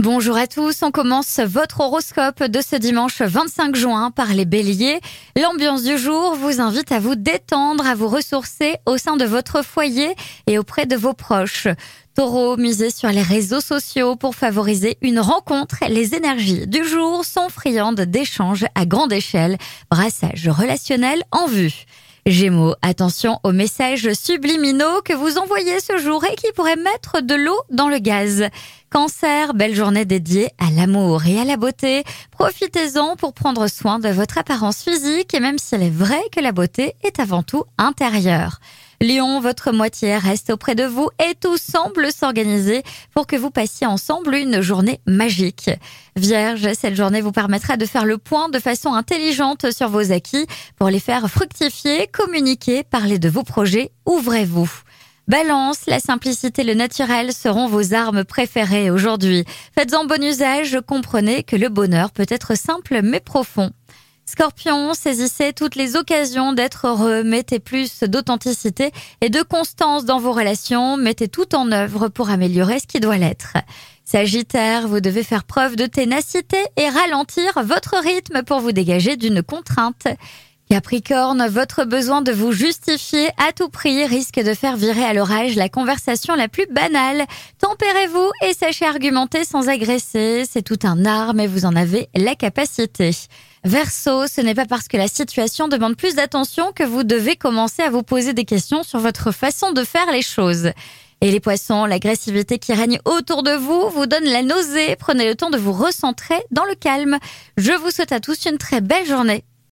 Bonjour à tous, on commence votre horoscope de ce dimanche 25 juin par les béliers. L'ambiance du jour vous invite à vous détendre, à vous ressourcer au sein de votre foyer et auprès de vos proches. Taureau, misez sur les réseaux sociaux pour favoriser une rencontre. Les énergies du jour sont friandes d'échanges à grande échelle, brassage relationnel en vue. Gémeaux, attention aux messages subliminaux que vous envoyez ce jour et qui pourraient mettre de l'eau dans le gaz. Cancer, belle journée dédiée à l'amour et à la beauté. Profitez-en pour prendre soin de votre apparence physique et même s'il est vrai que la beauté est avant tout intérieure. Lion, votre moitié reste auprès de vous et tout semble s'organiser pour que vous passiez ensemble une journée magique. Vierge, cette journée vous permettra de faire le point de façon intelligente sur vos acquis pour les faire fructifier, communiquer, parler de vos projets, ouvrez-vous. Balance, la simplicité et le naturel seront vos armes préférées aujourd'hui. Faites-en bon usage, comprenez que le bonheur peut être simple mais profond. Scorpion, saisissez toutes les occasions d'être heureux, mettez plus d'authenticité et de constance dans vos relations, mettez tout en œuvre pour améliorer ce qui doit l'être. Sagittaire, vous devez faire preuve de ténacité et ralentir votre rythme pour vous dégager d'une contrainte. Capricorne, votre besoin de vous justifier à tout prix risque de faire virer à l'orage la conversation la plus banale. Tempérez-vous et sachez argumenter sans agresser. C'est tout un art, mais vous en avez la capacité. Verseau, ce n'est pas parce que la situation demande plus d'attention que vous devez commencer à vous poser des questions sur votre façon de faire les choses. Et les poissons, l'agressivité qui règne autour de vous donne la nausée. Prenez le temps de vous recentrer dans le calme. Je vous souhaite à tous une très belle journée.